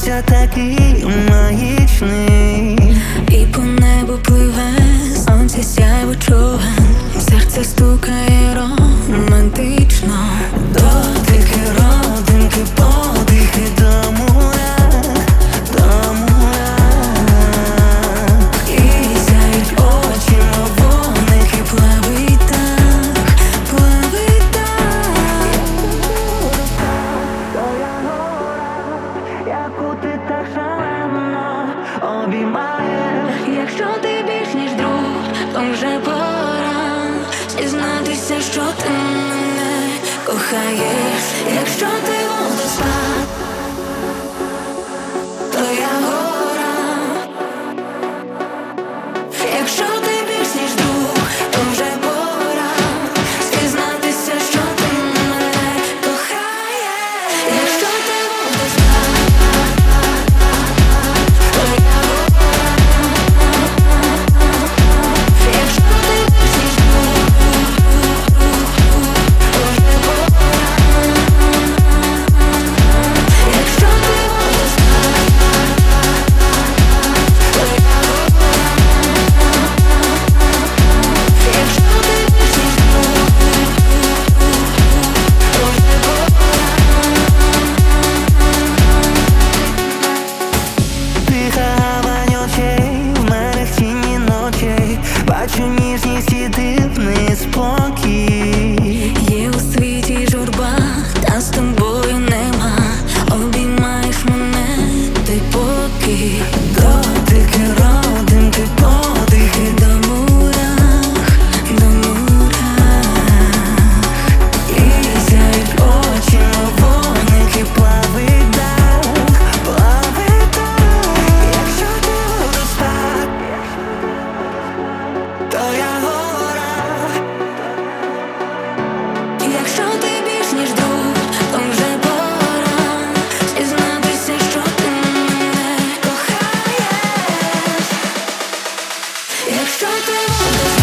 здавався такий магічний. І по небу пливе сонце сяйво човен, серце стукає романтично. Дотики, родинки, подихи до мурах, до мурах. І сяють очі, мов вогники, плавить так, плавить так. Твоя гора, яку ти так шалено обіймаєш. Якщо ти більш ніж друг, то вже пора зізнатися, що ти мене кохаєш. Якщо ти водоспад, то я гора. Якщо ти більш ніж друг, то вже пора зізнатися, що ти мене кохаєш. Якщо ти водоспад, то я гора. Якщо ти більш ніж друг, то вже пора. Якщо ти водоспад, то я гора. Якщо ти більш ніж друг, то вже пора. Тиха гавань очей, в мерехтінні ночей, бачу ніжність і дивний спокій. Є у світі журба, та з тобою нема. Обіймаєш мене, ти поки. Дотики, родинки, подихи До мурах, до мурах. і сяють очі, мов вогники, плавить дах, плавить дах. Якщо ти водоспад, то я гора. Якщо ти більш ніж друг, то вже пора зізнатися, що ти мене кохаєш. Якщо ти водоспад,